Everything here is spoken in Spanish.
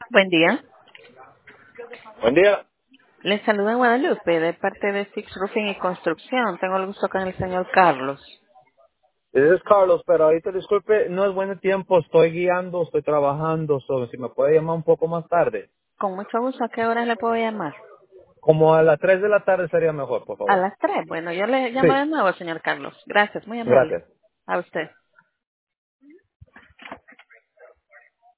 Buen día. Buen día. Les saluda Guadalupe de parte de Six Roofing y Construcción. Tengo el gusto con el señor Carlos. Ese es Carlos, pero ahorita disculpe, no es buen tiempo, estoy guiando, estoy trabajando, si me puede llamar un poco más tarde. Con mucho gusto. ¿A qué hora le puedo llamar? Como a las 3 de la tarde sería mejor, por A favor. las 3. Bueno, yo le llamo Sí, de nuevo, señor Carlos. Gracias, muy amable. gracias. A usted.